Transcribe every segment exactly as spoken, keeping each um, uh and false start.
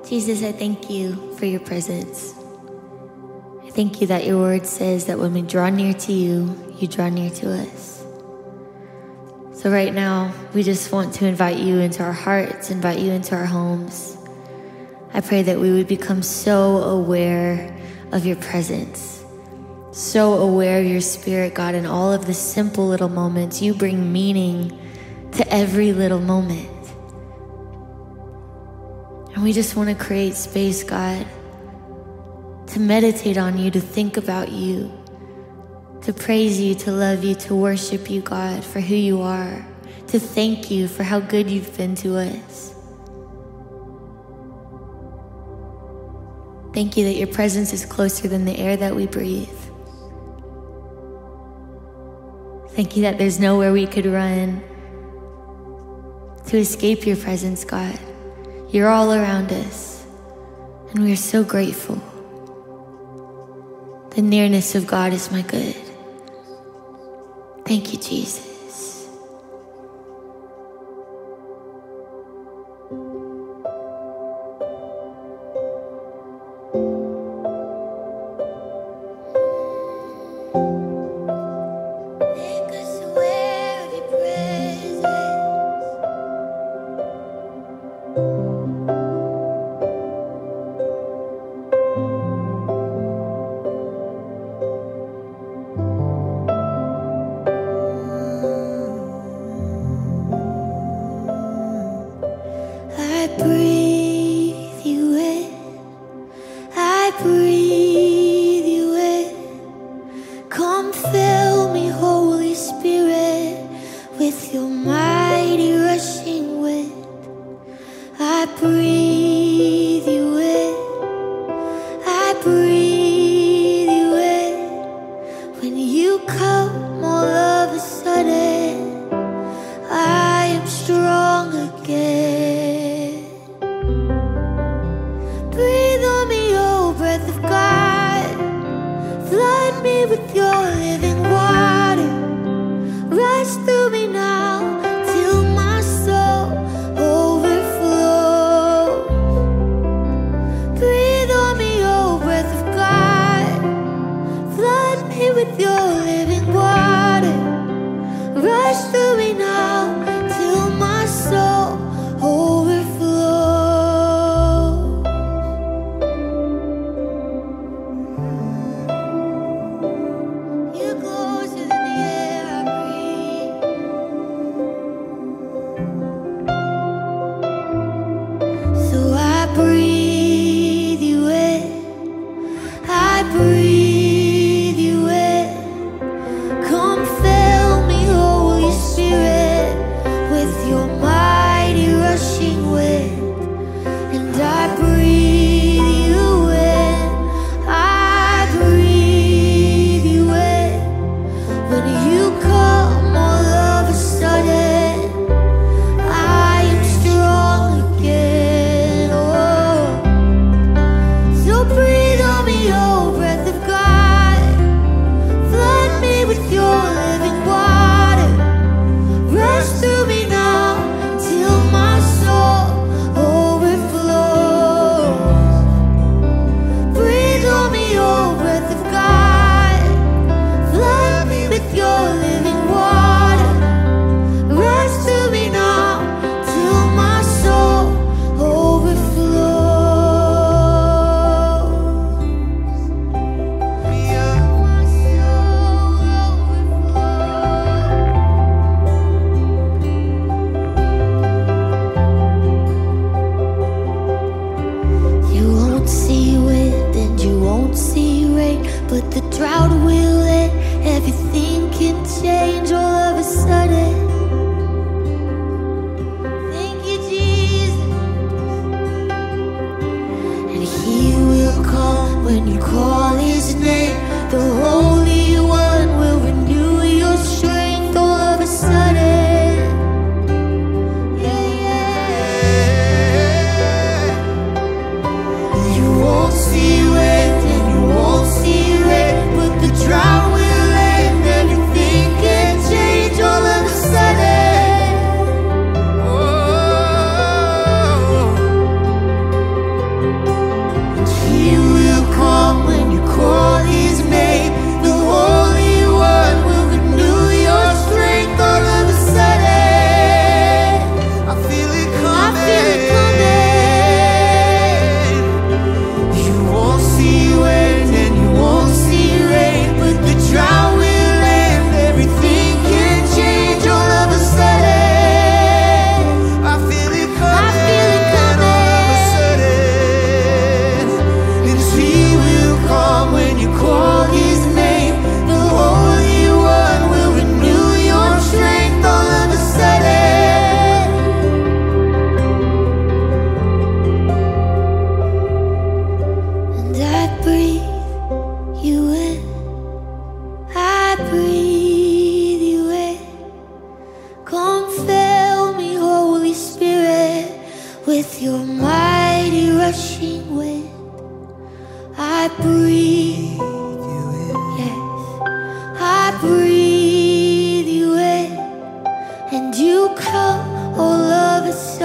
Jesus, I thank you for your presence. I thank you that your word says that when we draw near to you, you draw near to us. So right now, we just want to invite you into our hearts, invite you into our homes. I pray that we would become so aware of your presence, so aware of your spirit, God, in all of the simple little moments. You bring meaning to every little moment. And we just want to create space, God, to meditate on you, to think about you, to praise you, to love you, to worship you, God, for who you are, to thank you for how good you've been to us. Thank you that your presence is closer than the air that we breathe. Thank you that there's nowhere we could run to escape your presence, God. You're all around us, and we are so grateful. The nearness of God is my good. Thank you, Jesus.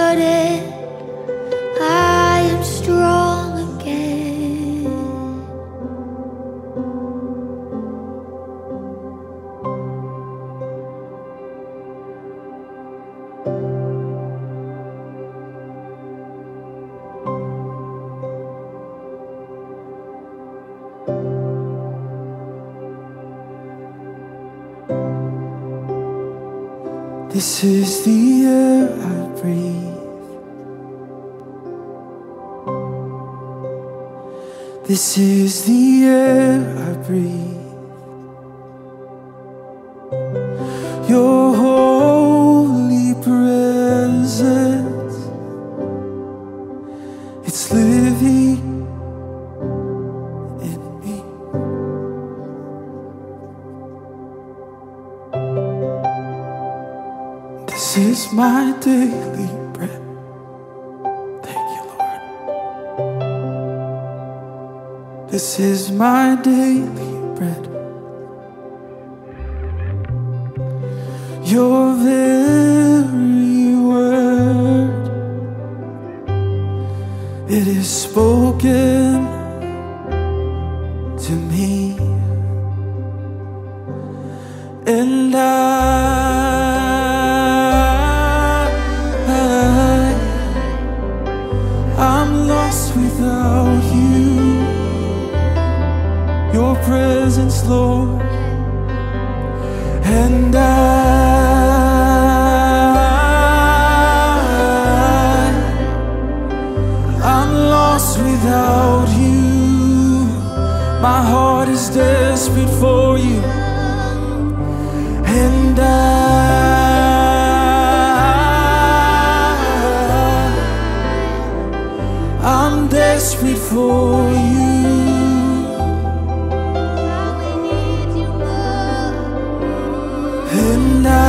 Jordan, I am strong again. This is the air I breathe. This is the air I breathe. Your holy presence, it's living in me. This is my daily bread. Thank you, Lord. This is my daily bread. Your very word, it is spoken to me, and I I'm lost without you, your presence, Lord, and I, I'm lost without you. My heart is desperate for you, and I I'm desperate for you. And I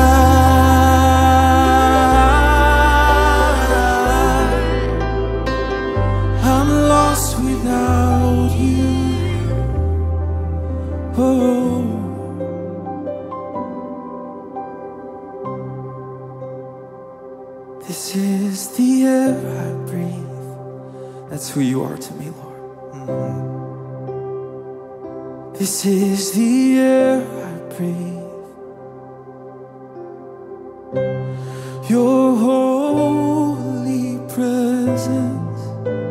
I'm lost without you. Oh, this is the air I breathe. That's who you are to me, Lord. Mm-hmm. This is the air I breathe. Your holy presence,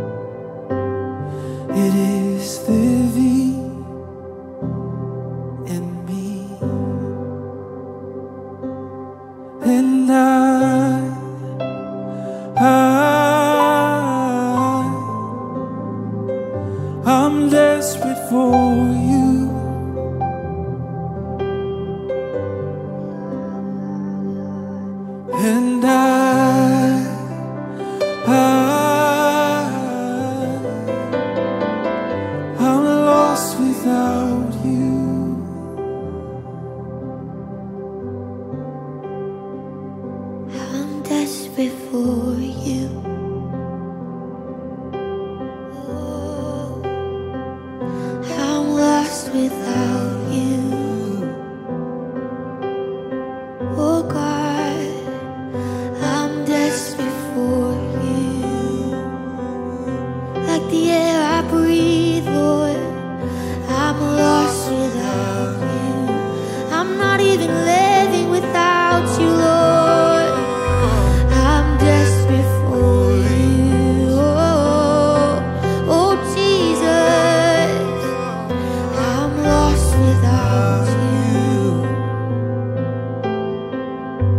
it is living in me, and I, I I'm desperate for you, and I, I, I'm lost without you. I'm desperate for you. Without you, oh God, I'm desperate for you. Like the air I breathe, Lord, I'm lost without you. I'm not even living without you, Lord. I'm desperate for you. Oh, oh Jesus, without you.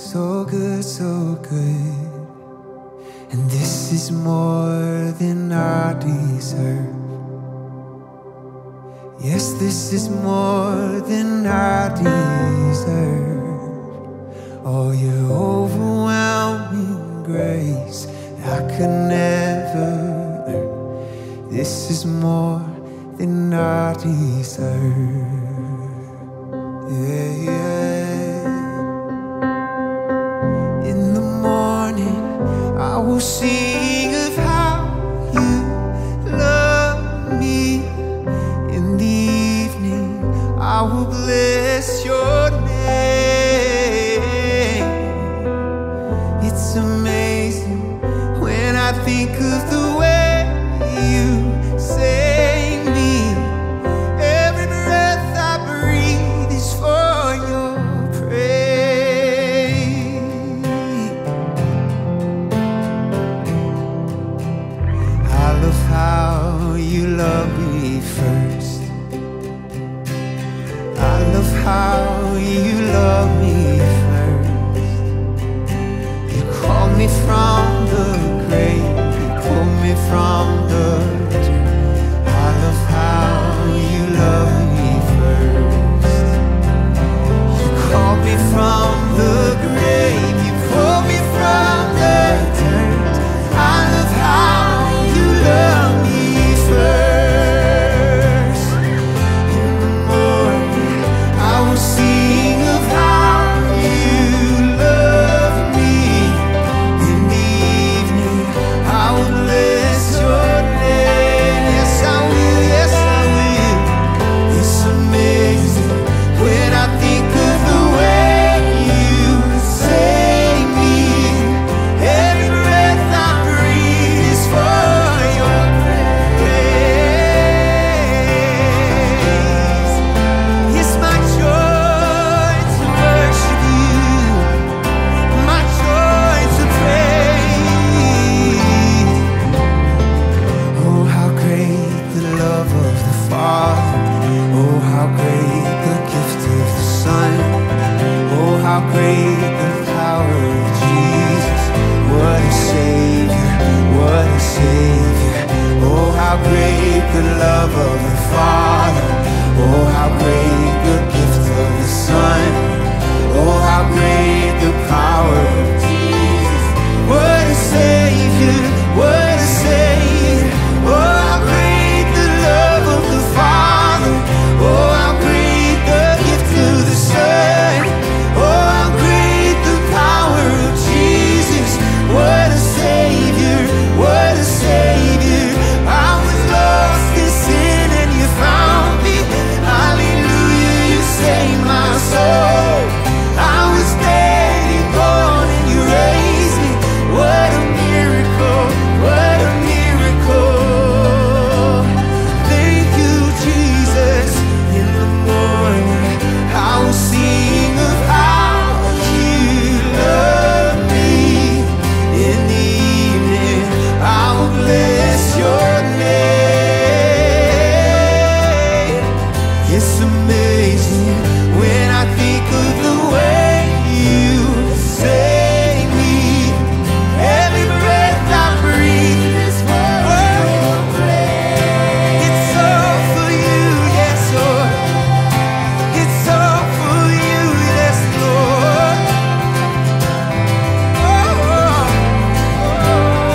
so good, so good. And this is more than I deserve. Yes, this is more than I deserve. Oh, your overwhelming grace I could never earn. This is more than I deserve. Yeah, yeah. In the morning I will sing of how you love me. In the evening I will bless your name. It's amazing when I think of the way you save me. Every breath I breathe is for your praise. I love how you love me first. I love how you love me first. You called me from the grave, you pulled me from the dirt. I love how you love me first. You called me from the grave, you pulled me from the dirt. I love how you love me first. In the morning I will sing of how you love me. In the evening I will bless your name. Yes, I will, yes, I will. It's amazing when I think of the way you save me. Every breath I breathe is for your praise. It's my joy to worship you, my joy to praise. Oh, how great the love of the Father. Oh, how great the gift of the Son. Oh, how great the power of Jesus. What a Savior, what a Savior. Oh, how great the love of the Father. Oh, how great the gift of the Son. Oh, how great the power of Jesus. What a Savior, what a Savior. Oh, how great the love of the Father. Oh, how great the gift of the Son. Oh, how great the power of Jesus. What a Savior, what a Savior. I was lost in sin and you found me. Hallelujah, you saved my soul. I was dead and gone and you raised me. What a miracle, what a miracle. Thank you, Jesus. In the morning I will sing of how you love me. In the evening I will bless your name. It's amazing when I think of the way you save me. Every breath I breathe is for your praise. It's all for you, yes, Lord. It's all for you, yes, Lord. Oh, oh,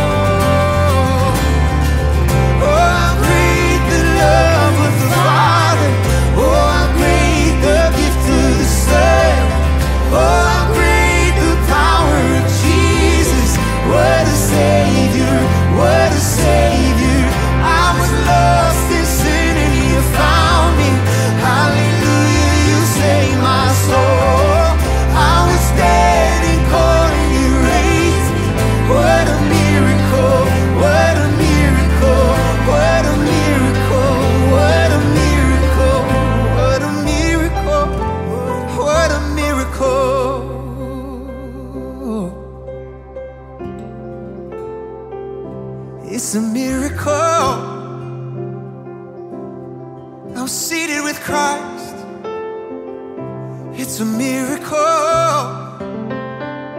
oh, how great the love of the Father. Oh, how great the gift of the Son. Oh, how great the power of Jesus. What a Savior, what a Savior. I was lost in sin and you found me. Hallelujah, you saved my soul. I was dead and cold and you raised me. What a miracle, what a miracle, what a miracle, what a miracle, what a miracle, what a miracle. It's a miracle. I'm seated with Christ. It's a miracle.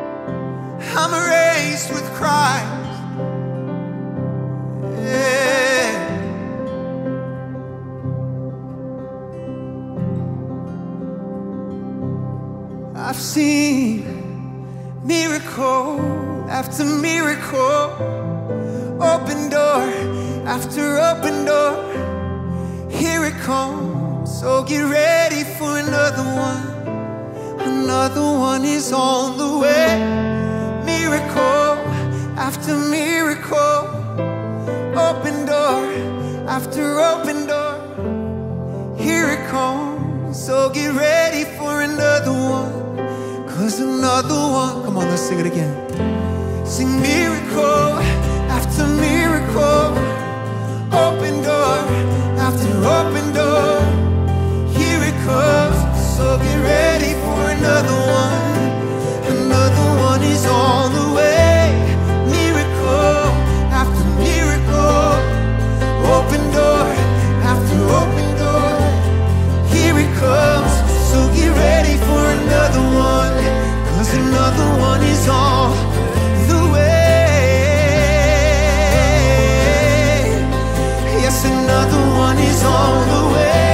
seen miracle after miracle, open door after open door. Here it comes, so get ready for another one. Another one is on the way. Miracle after miracle, open door after open door. Here it comes, so get ready for another one. Cause another one, come on, let's sing it again. Sing miracle after miracle, open door after open door. Here it comes, so get ready for another one. Another one is on the way. Miracle after miracle, open door after open door. Here it comes, so get ready for another one. Cause another one is on the way. Yes, another one is on the way.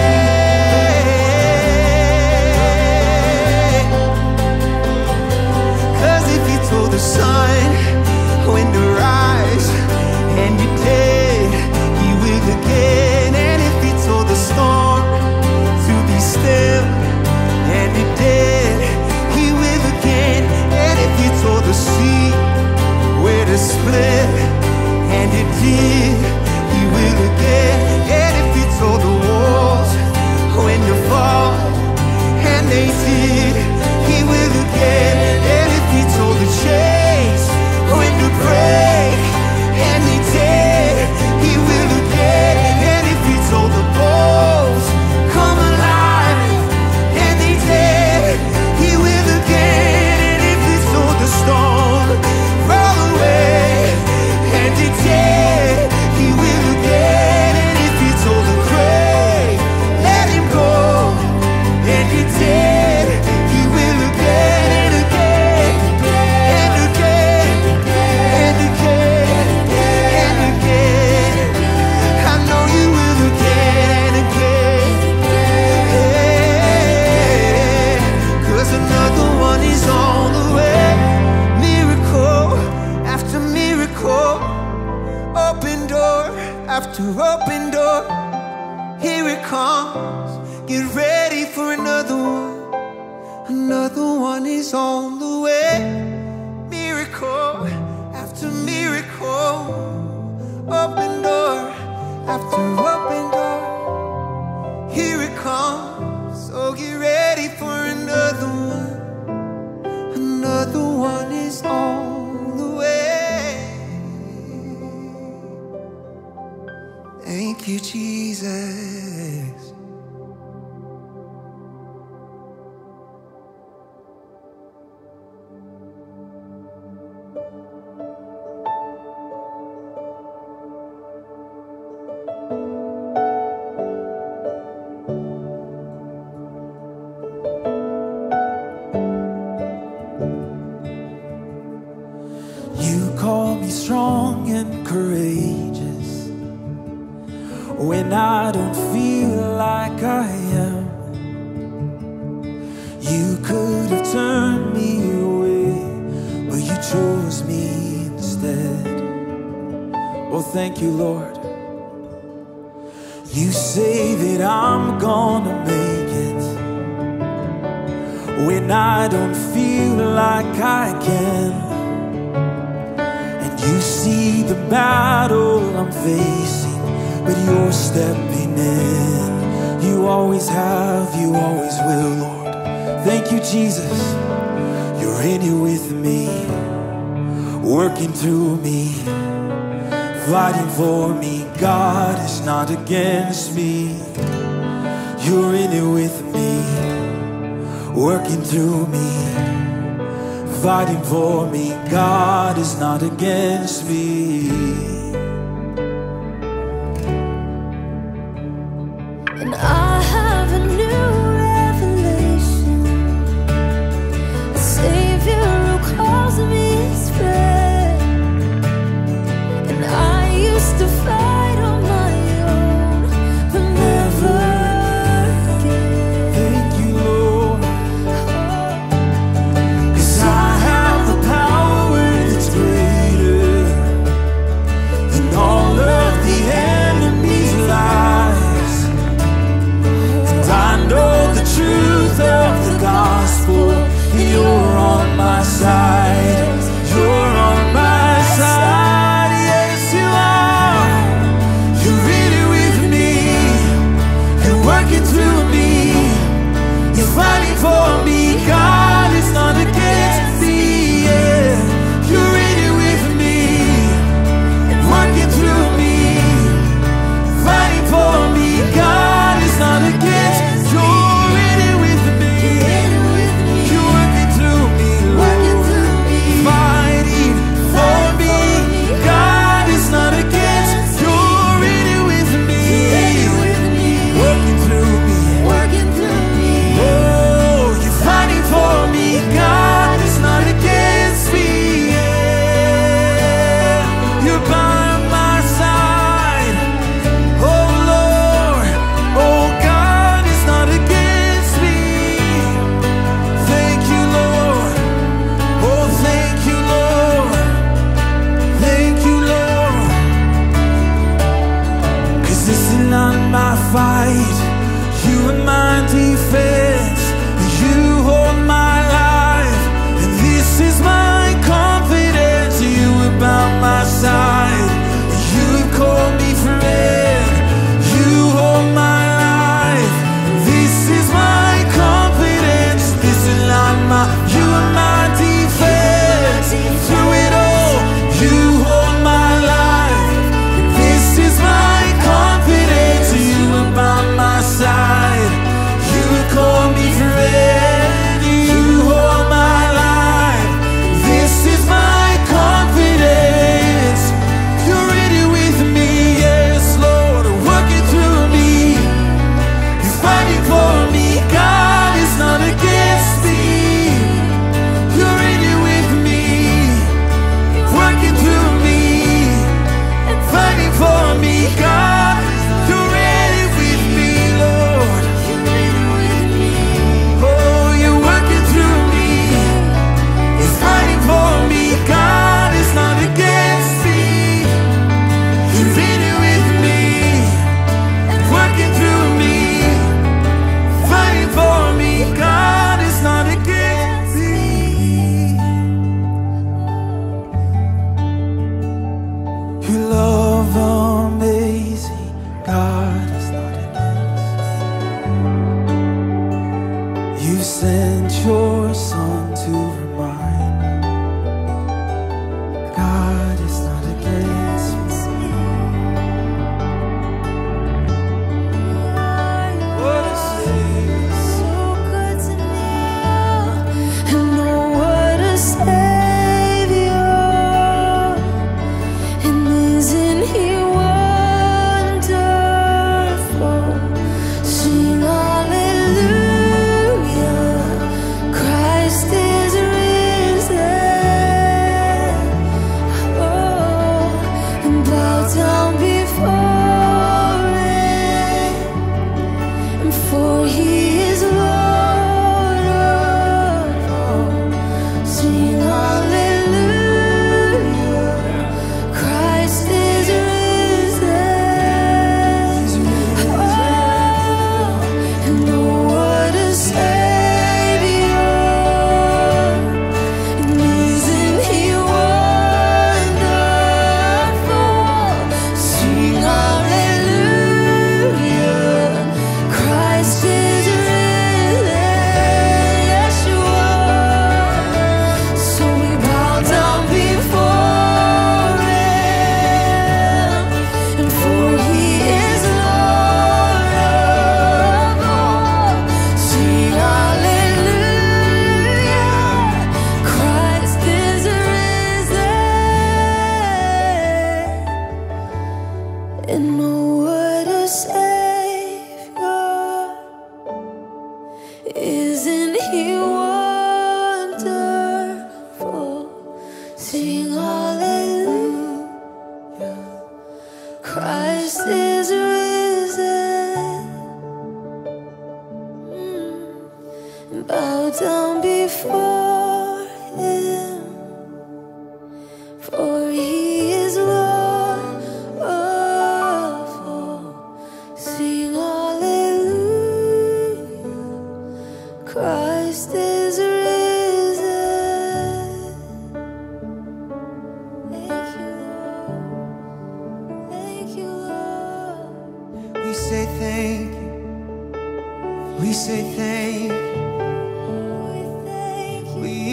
Cause if he told the sun when to rise and you did, he will again. And if he told the storm to be still and it did, he will again. And if he told the sea where to split and it did, he will again. And if he told the walls when to fall and they did, he will again. And if he told the chains when to break and they did, he will again. And if he told the bones come alive and they did, he will again. And if he told the storm roll away and it did, he will again. And if he told the grave let him go and it did, he will again. And again and again and again and again. I know you will again, again. Cause another one is on the way. Miracle after miracle, open door after open door. Here it comes, get ready for another one. Another one is on the way. Miracle after miracle, open door after open door. Here it comes, so get ready for another one. Another one is on the way. Thank you, Jesus. You call me strong and courageous when I don't feel like I am. You could have turned me away, but you chose me instead. Oh, thank you, Lord. You say that I'm gonna make it when I don't feel like I can. You see the battle I'm facing, but you're stepping in. You always have, you always will, Lord. Thank you, Jesus. You're in it with me, working through me, fighting for me. God is not against me. You're in it with me, working through me, fighting for me. God is not against me. And I have a new revelation, a Savior who calls me his friend. And I used to fight on my own, but never again. Thank you, Lord. 'Cause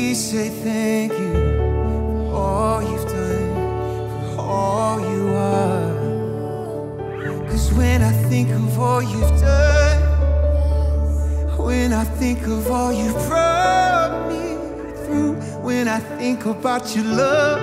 we say thank you for all you've done, for all you are. Cause when I think of all you've done, when I think of all you brought me through, when I think about your love,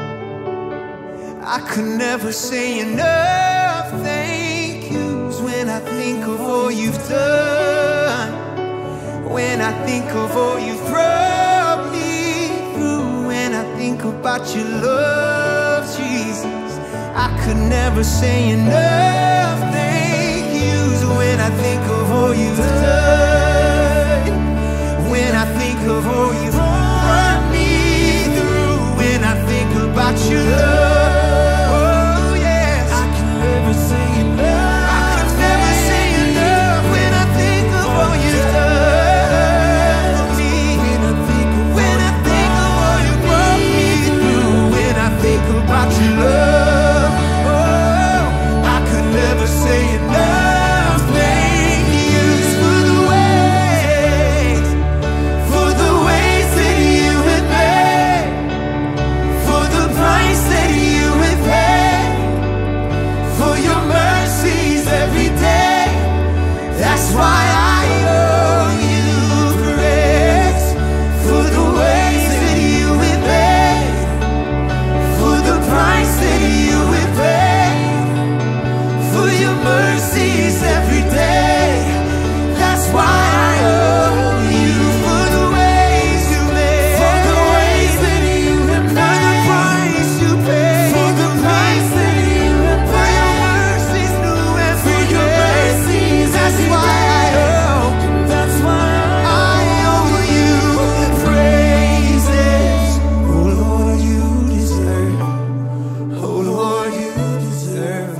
I could never say enough thank yous. When I think of all you've done, when I think of all you've brought me through, when I think about your love, Jesus, I could never say enough thank yous. When I think of all you've done, when I think of all you've brought me through, when I think about your love, oh yes, I can never say enough. I can never say enough. When I think of all you've done for me, when I think of, when I think of all you brought me through, when I think about your love, oh, I could never say enough thank yous for the ways, for the ways that you have made, for the price that you have paid, for your mercies every day. That's why I owe you praise. For the ways that you have made, for the price that you have paid, for your mercies every day. That's why I owe you. For the ways you made, for the ways that you have made, for the price you paid, for the price that you have paid, for your mercies new every day. For your mercies, that's why I owe. That's why I owe you praises. Oh Lord, you deserve. Oh Lord, you deserve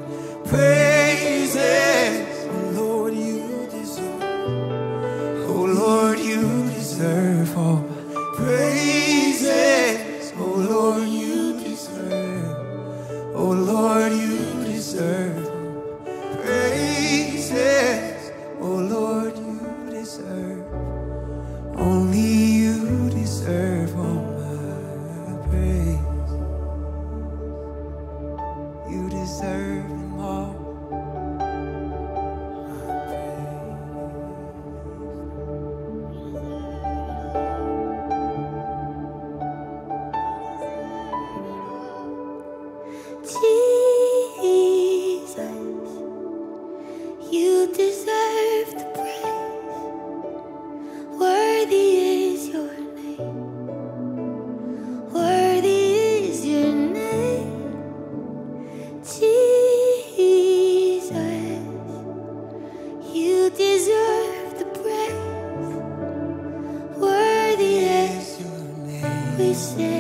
praises. Oh Lord, you deserve. Oh Lord, you deserve all praises. Oh Lord, you deserve. Oh Lord, you deserve praises. Oh Lord, you deserve. Only you deserve all my praise. You deserve them all. Jesus, you deserve the praise. Worthy is your name. Worthy is your name. Jesus, you deserve the praise. Worthy is Your name. we say.